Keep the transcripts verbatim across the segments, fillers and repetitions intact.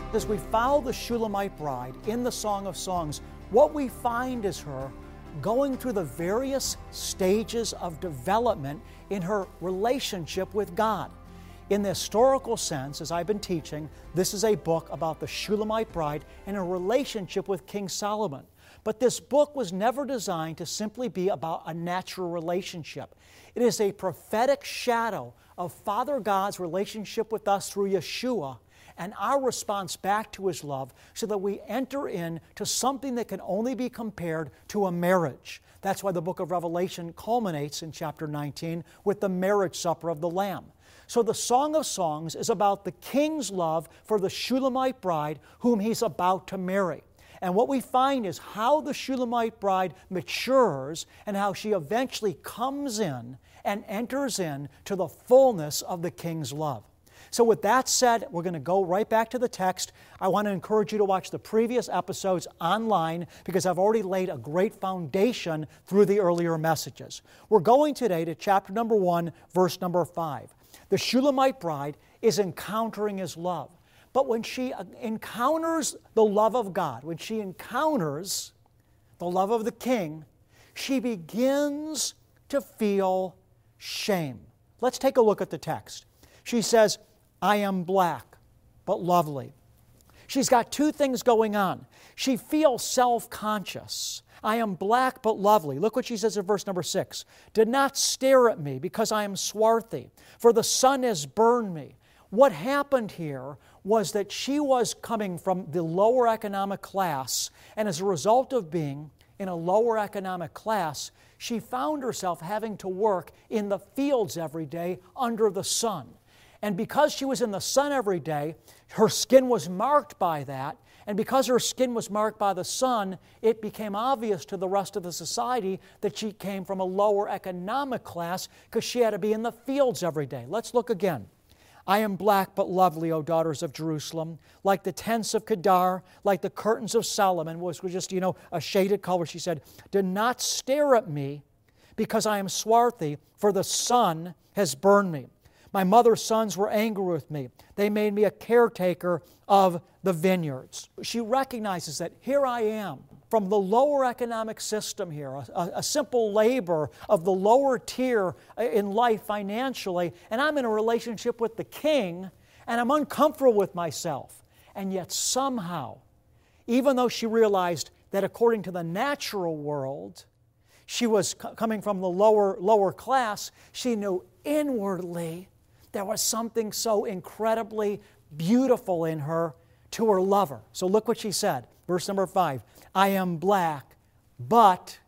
As we follow the Shulamite bride in the Song of Songs, what we find is her going through the various stages of development in her relationship with God. In the historical sense, as I've been teaching, this is a book about the Shulamite bride and her relationship with King Solomon. But this book was never designed to simply be about a natural relationship. It is a prophetic shadow of Father God's relationship with us through Yeshua and our response back to His love, so that we enter into something that can only be compared to a marriage. That's why the book of Revelation culminates in chapter nineteen with the marriage supper of the Lamb. So the Song of Songs is about the king's love for the Shulamite bride whom he's about to marry. And what we find is how the Shulamite bride matures and how she eventually comes in and enters in to the fullness of the king's love. So with that said, we're going to go right back to the text. I want to encourage you to watch the previous episodes online because I've already laid a great foundation through the earlier messages. We're going today to chapter number one, verse number five. The Shulamite bride is encountering His love. But when she encounters the love of God, when she encounters the love of the king, she begins to feel shame. Let's take a look at the text. She says, I am black, but lovely. She's got two things going on. She feels self-conscious. I am black but lovely. Look what she says in verse number six. Do not stare at me because I am swarthy, for the sun has burned me. What happened here was that she was coming from the lower economic class, and as a result of being in a lower economic class, she found herself having to work in the fields every day under the sun. And because she was in the sun every day, her skin was marked by that. And because her skin was marked by the sun, it became obvious to the rest of the society that she came from a lower economic class because she had to be in the fields every day. Let's look again. I am black but lovely, O daughters of Jerusalem, like the tents of Kedar, like the curtains of Solomon, which was just, you know, a shaded color. She said, do not stare at me because I am swarthy, for the sun has burned me. My mother's sons were angry with me. They made me a caretaker of the vineyards. She recognizes that here I am, from the lower economic system here, a, a simple labor of the lower tier in life financially, and I'm in a relationship with the king, and I'm uncomfortable with myself. And yet somehow, even though she realized that according to the natural world, she was c- coming from the lower, lower class, she knew inwardly there was something so incredibly beautiful in her to her lover. So look what she said, verse number five. I am black, but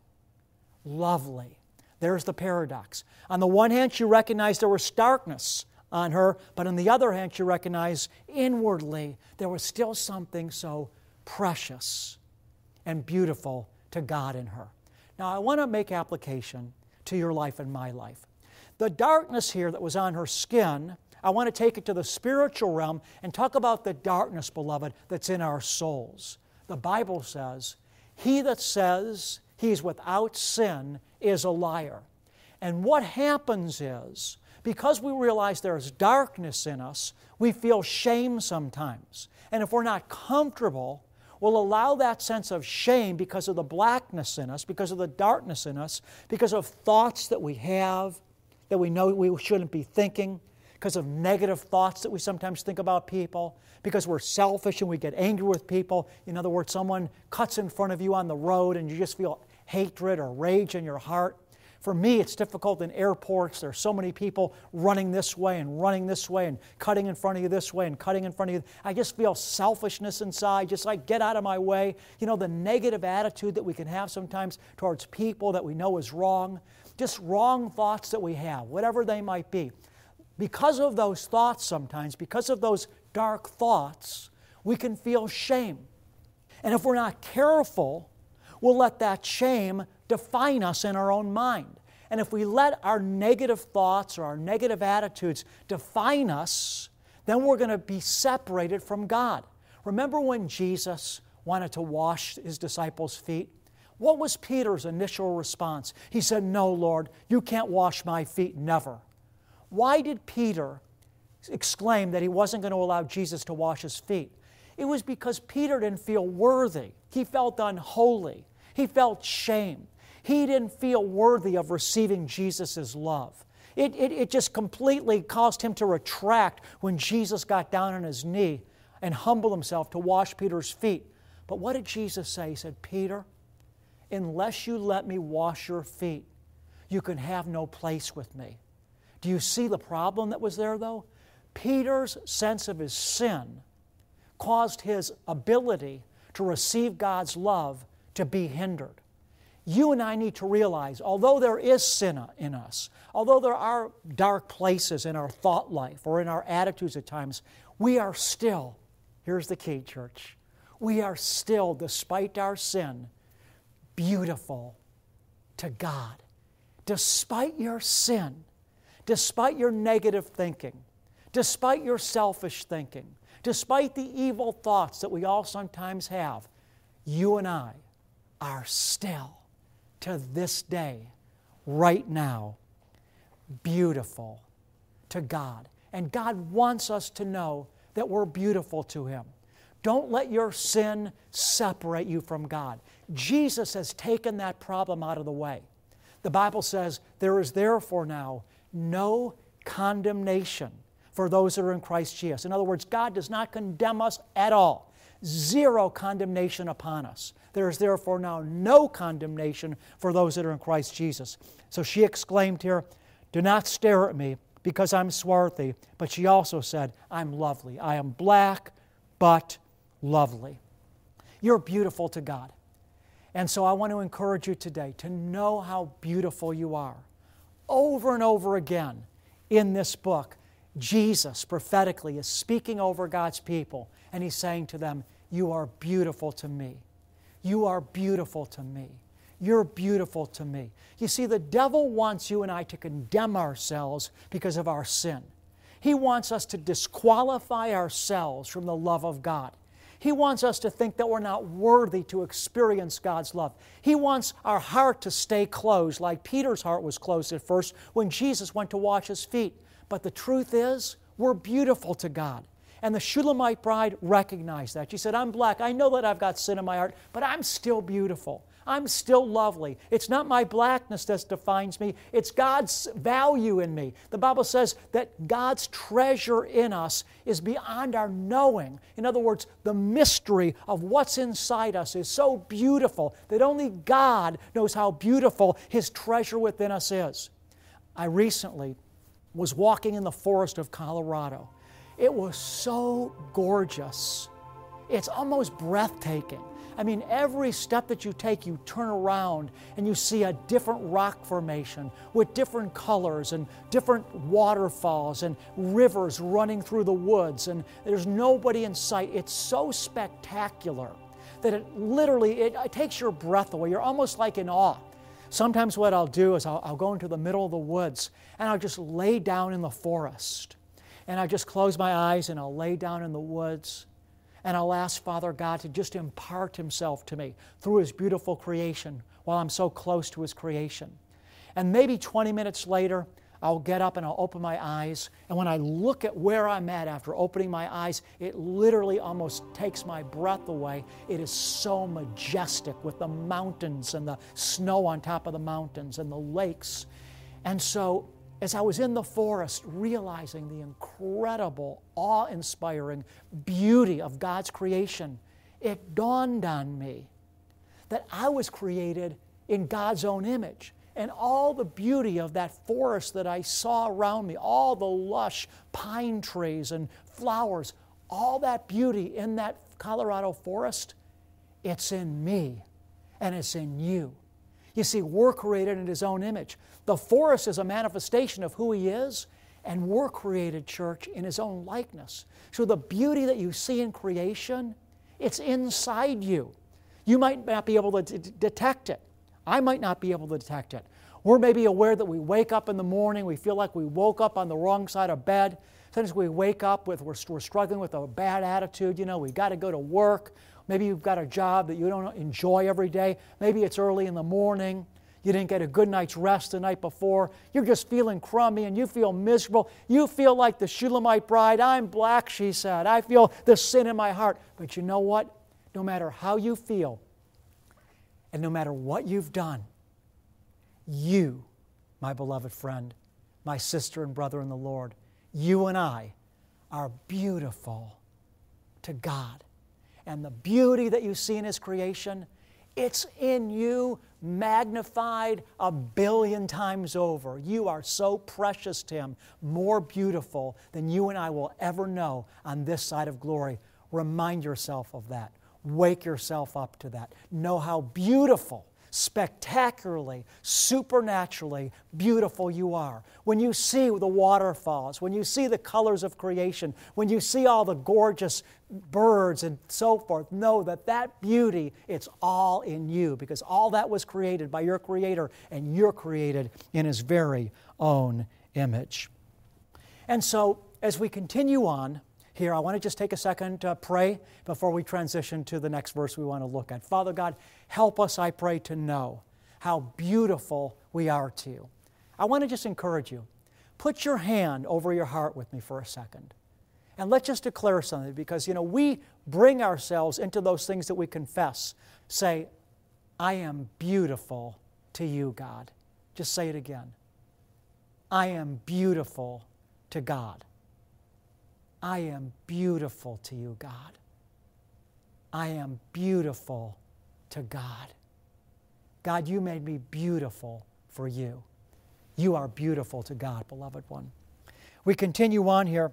lovely. There's the paradox. On the one hand, she recognized there was darkness on her, but on the other hand, she recognized inwardly there was still something so precious and beautiful to God in her. Now, I want to make application to your life and my life. The darkness here that was on her skin, I want to take it to the spiritual realm and talk about the darkness, beloved, that's in our souls. The Bible says, he that says he's without sin is a liar. And what happens is, because we realize there's darkness in us, we feel shame sometimes. And if we're not comfortable, we'll allow that sense of shame because of the blackness in us, because of the darkness in us, because of thoughts that we have that we know we shouldn't be thinking, because of negative thoughts that we sometimes think about people, because we're selfish and we get angry with people. In other words, someone cuts in front of you on the road and you just feel hatred or rage in your heart. For me, it's difficult in airports. There's so many people running this way and running this way and cutting in front of you this way and cutting in front of you. I just feel selfishness inside, just like, get out of my way. You know, the negative attitude that we can have sometimes towards people that we know is wrong. Just wrong thoughts that we have, whatever they might be. Because of those thoughts sometimes, because of those dark thoughts, we can feel shame. And if we're not careful, we'll let that shame define us in our own mind. And if we let our negative thoughts or our negative attitudes define us, then we're going to be separated from God. Remember when Jesus wanted to wash His disciples' feet? What was Peter's initial response? He said, no, Lord, you can't wash my feet, never. Why did Peter exclaim that he wasn't going to allow Jesus to wash his feet? It was because Peter didn't feel worthy. He felt unholy. He felt shame. He didn't feel worthy of receiving Jesus' love. It, it, it just completely caused him to retract when Jesus got down on his knee and humbled himself to wash Peter's feet. But what did Jesus say? He said, Peter, unless you let me wash your feet, you can have no place with me. Do you see the problem that was there, though? Peter's sense of his sin caused his ability to receive God's love to be hindered. You and I need to realize, although there is sin in us, although there are dark places in our thought life or in our attitudes at times, we are still, here's the key, church, we are still, despite our sin, beautiful to God. Despite your sin, despite your negative thinking, despite your selfish thinking, despite the evil thoughts that we all sometimes have, you and I are still, to this day, right now, beautiful to God. And God wants us to know that we're beautiful to Him. Don't let your sin separate you from God. Jesus has taken that problem out of the way. The Bible says, there is therefore now no condemnation for those that are in Christ Jesus. In other words, God does not condemn us at all. Zero condemnation upon us. There is therefore now no condemnation for those that are in Christ Jesus. So she exclaimed here, do not stare at me because I'm swarthy. But she also said, I'm lovely. I am black, but lovely. You're beautiful to God. And so I want to encourage you today to know how beautiful you are. Over and over again in this book, Jesus prophetically is speaking over God's people, and He's saying to them, you are beautiful to me. You are beautiful to me. You're beautiful to me. You see, the devil wants you and I to condemn ourselves because of our sin. He wants us to disqualify ourselves from the love of God. He wants us to think that we're not worthy to experience God's love. He wants our heart to stay closed, like Peter's heart was closed at first when Jesus went to wash his feet. But the truth is, we're beautiful to God. And the Shulamite bride recognized that. She said, I'm black. I know that I've got sin in my heart, but I'm still beautiful. I'm still lovely. It's not my blackness that defines me. It's God's value in me. The Bible says that God's treasure in us is beyond our knowing. In other words, the mystery of what's inside us is so beautiful that only God knows how beautiful His treasure within us is. I recently was walking in the forest of Colorado. It was so gorgeous. It's almost breathtaking. I mean, every step that you take, you turn around and you see a different rock formation with different colors and different waterfalls and rivers running through the woods, and there's nobody in sight. It's so spectacular that it literally, it, it takes your breath away. You're almost like in awe. Sometimes what I'll do is I'll, I'll go into the middle of the woods and I'll just lay down in the forest. And I'll just close my eyes and I'll lay down in the woods. And I'll ask Father God to just impart Himself to me through His beautiful creation while I'm so close to His creation. And maybe twenty minutes later, I'll get up and I'll open my eyes. And when I look at where I'm at after opening my eyes, it literally almost takes my breath away. It is so majestic with the mountains and the snow on top of the mountains and the lakes. And so as I was in the forest, realizing the incredible, awe-inspiring beauty of God's creation, it dawned on me that I was created in God's own image. And all the beauty of that forest that I saw around me, all the lush pine trees and flowers, all that beauty in that Colorado forest, it's in me and it's in you. You see, we're created in His own image. The forest is a manifestation of who He is, and we're created, church, in His own likeness. So the beauty that you see in creation, it's inside you. You might not be able to d- detect it. I might not be able to detect it. We're maybe aware that we wake up in the morning, we feel like we woke up on the wrong side of bed. Sometimes we wake up with, we're, we're struggling with a bad attitude. You know, we've got to go to work. Maybe you've got a job that you don't enjoy every day. Maybe it's early in the morning. You didn't get a good night's rest the night before. You're just feeling crummy and you feel miserable. You feel like the Shulamite bride. I'm black, she said. I feel the sin in my heart. But you know what? No matter how you feel and no matter what you've done, you, my beloved friend, my sister and brother in the Lord, you and I are beautiful to God. And the beauty that you see in His creation, it's in you, magnified a billion times over. You are so precious to Him, more beautiful than you and I will ever know on this side of glory. Remind yourself of that. Wake yourself up to that. Know how beautiful, spectacularly, supernaturally beautiful you are. When you see the waterfalls, when you see the colors of creation, when you see all the gorgeous birds and so forth, know that that beauty, it's all in you, because all that was created by your Creator, and you're created in His very own image. And so, as we continue on here, I want to just take a second to pray before we transition to the next verse we want to look at. Father God, help us, I pray, to know how beautiful we are to You. I want to just encourage you. Put your hand over your heart with me for a second. And let's just declare something, because, you know, we bring ourselves into those things that we confess. Say, I am beautiful to You, God. Just say it again. I am beautiful to God. I am beautiful to You, God. I am beautiful to God. God, You made me beautiful for You. You are beautiful to God, beloved one. We continue on here,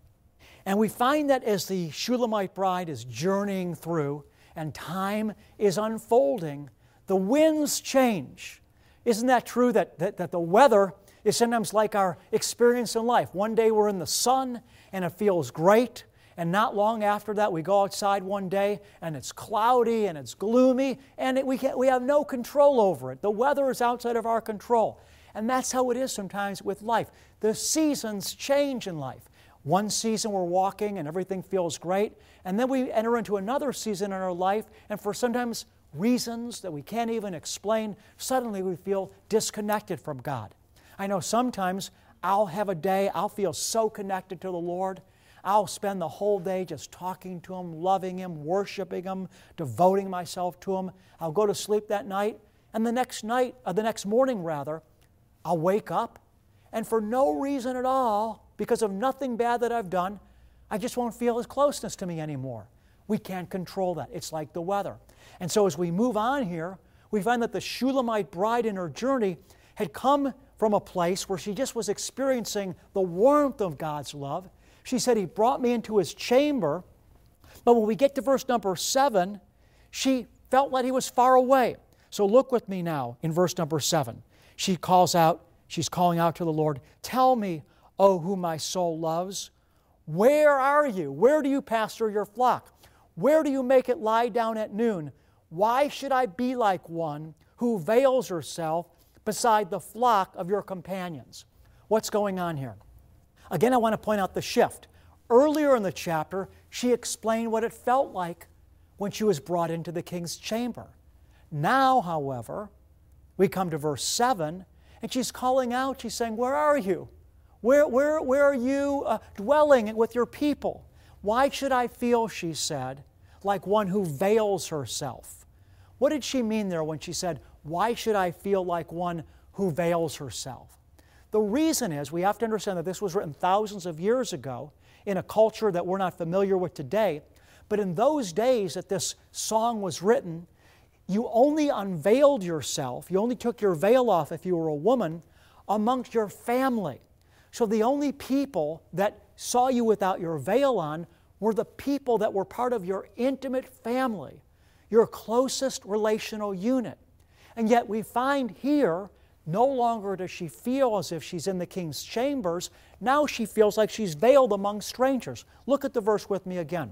and we find that as the Shulamite bride is journeying through and time is unfolding, the winds change. Isn't that true that, that, that the weather is sometimes like our experience in life? One day we're in the sun and it feels great, and not long after that we go outside one day and it's cloudy and it's gloomy, and it, we, can't, we have no control over it. The weather is outside of our control. And that's how it is sometimes with life. The seasons change in life. One season we're walking and everything feels great, and then we enter into another season in our life, and for sometimes reasons that we can't even explain, suddenly we feel disconnected from God. I know sometimes I'll have a day, I'll feel so connected to the Lord. I'll spend the whole day just talking to Him, loving Him, worshiping Him, devoting myself to Him. I'll go to sleep that night, and the next night, or the next morning rather, I'll wake up, and for no reason at all, because of nothing bad that I've done, I just won't feel His closeness to me anymore. We can't control that. It's like the weather. And so as we move on here, we find that the Shulamite bride in her journey had come from a place where she just was experiencing the warmth of God's love. She said, He brought me into His chamber. But when we get to verse number seven, she felt like He was far away. So look with me now in verse number seven. She calls out, she's calling out to the Lord, tell me, O whom my soul loves, where are You? Where do You pasture Your flock? Where do You make it lie down at noon? Why should I be like one who veils herself beside the flock of Your companions? What's going on here? Again, I want to point out the shift. Earlier in the chapter, she explained what it felt like when she was brought into the king's chamber. Now, however, we come to verse seven, and she's calling out, she's saying, where are You? Where, where, where are You uh, dwelling with Your people? Why should I feel, she said, like one who veils herself? What did she mean there when she said, why should I feel like one who veils herself? The reason is, we have to understand that this was written thousands of years ago in a culture that we're not familiar with today. But in those days that this song was written, you only unveiled yourself, you only took your veil off if you were a woman, amongst your family. So the only people that saw you without your veil on were the people that were part of your intimate family, your closest relational unit. And yet we find here, no longer does she feel as if she's in the king's chambers. Now she feels like she's veiled among strangers. Look at the verse with me again.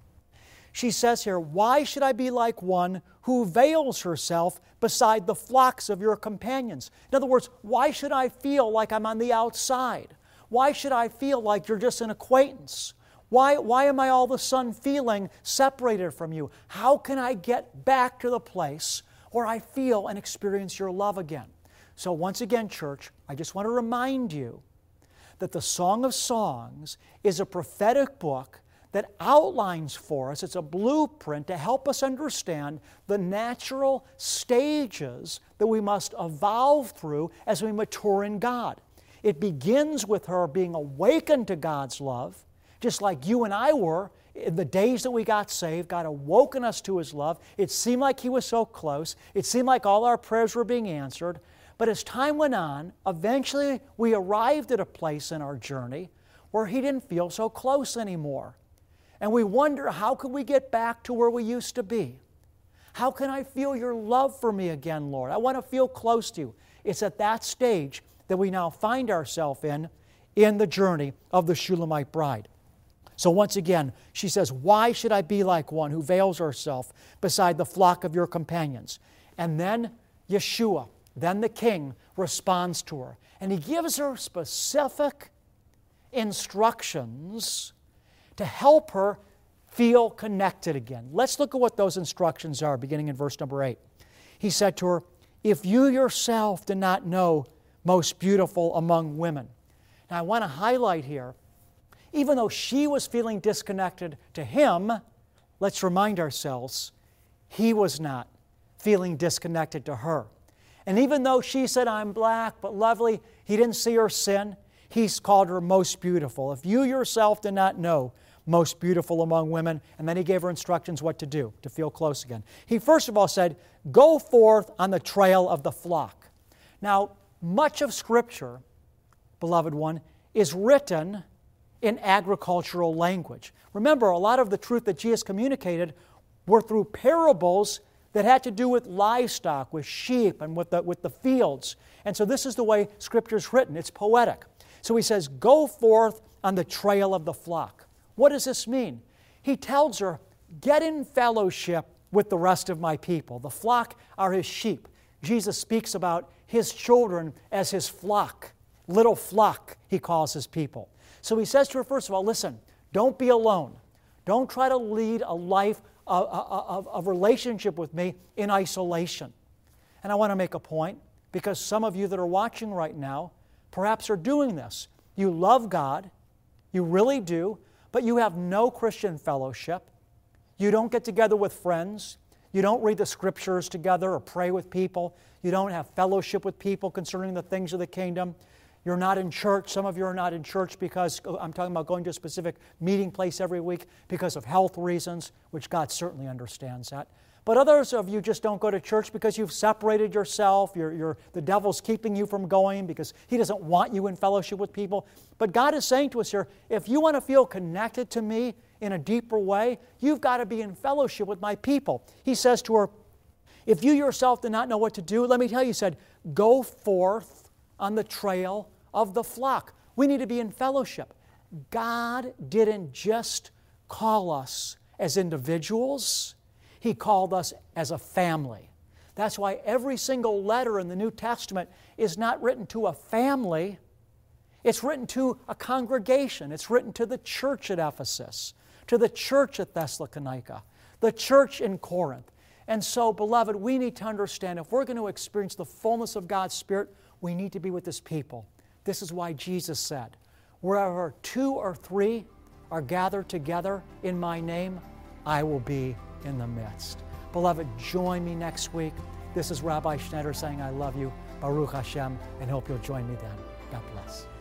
She says here, why should I be like one who veils herself beside the flocks of Your companions? In other words, why should I feel like I'm on the outside? Why should I feel like you're just an acquaintance? Why, why am I all of a sudden feeling separated from You? How can I get back to the place where I feel and experience Your love again? So once again, church, I just want to remind you that the Song of Songs is a prophetic book that outlines for us, it's a blueprint to help us understand the natural stages that we must evolve through as we mature in God. It begins with her being awakened to God's love, just like you and I were in the days that we got saved. God awoken us to His love. It seemed like He was so close. It seemed like all our prayers were being answered. But as time went on, eventually we arrived at a place in our journey where He didn't feel so close anymore. And we wonder, how can we get back to where we used to be? How can I feel Your love for me again, Lord? I want to feel close to You. It's at that stage that we now find ourselves in, in the journey of the Shulamite bride. So once again, she says, why should I be like one who veils herself beside the flock of Your companions? And then Yeshua, then the king, responds to her. And he gives her specific instructions to help her feel connected again. Let's look at what those instructions are, beginning in verse number eight. He said to her, if you yourself do not know most beautiful among women. Now I want to highlight here, even though she was feeling disconnected to him, let's remind ourselves, he was not feeling disconnected to her. And even though she said, I'm black but lovely, he didn't see her sin. He's called her most beautiful. If you yourself do not know most beautiful among women, and then he gave her instructions what to do to feel close again. He first of all said, go forth on the trail of the flock. Now, much of Scripture, beloved one, is written in agricultural language. Remember, a lot of the truth that Jesus communicated were through parables that had to do with livestock, with sheep, and with the, with the fields. And so this is the way Scripture is written. It's poetic. So he says, go forth on the trail of the flock. What does this mean? He tells her, get in fellowship with the rest of my people. The flock are His sheep. Jesus speaks about His children as His flock. Little flock, He calls His people. So He says to her, first of all, listen, don't be alone. Don't try to lead a life of, of, of relationship with me in isolation. And I want to make a point, because some of you that are watching right now perhaps are doing this. You love God, you really do, but you have no Christian fellowship. You don't get together with friends. You don't read the Scriptures together or pray with people. You don't have fellowship with people concerning the things of the kingdom. You're not in church. Some of you are not in church because, I'm talking about going to a specific meeting place every week because of health reasons, which God certainly understands that. But others of you just don't go to church because you've separated yourself. You're, you're, the devil's keeping you from going because he doesn't want you in fellowship with people. But God is saying to us here, if you want to feel connected to me in a deeper way, you've got to be in fellowship with my people. He says to her, if you yourself do not know what to do, let me tell you, he said, go forth on the trail of the flock. We need to be in fellowship. God didn't just call us as individuals. He called us as a family. That's why every single letter in the New Testament is not written to a family. It's written to a congregation. It's written to the church at Ephesus, to the church at Thessalonica, the church in Corinth. And so, beloved, we need to understand if we're going to experience the fullness of God's Spirit, we need to be with His people. This is why Jesus said, wherever two or three are gathered together in my name, I will be in the midst. Beloved, join me next week. This is Rabbi Schneider saying I love you, Baruch Hashem, and hope you'll join me then. God bless.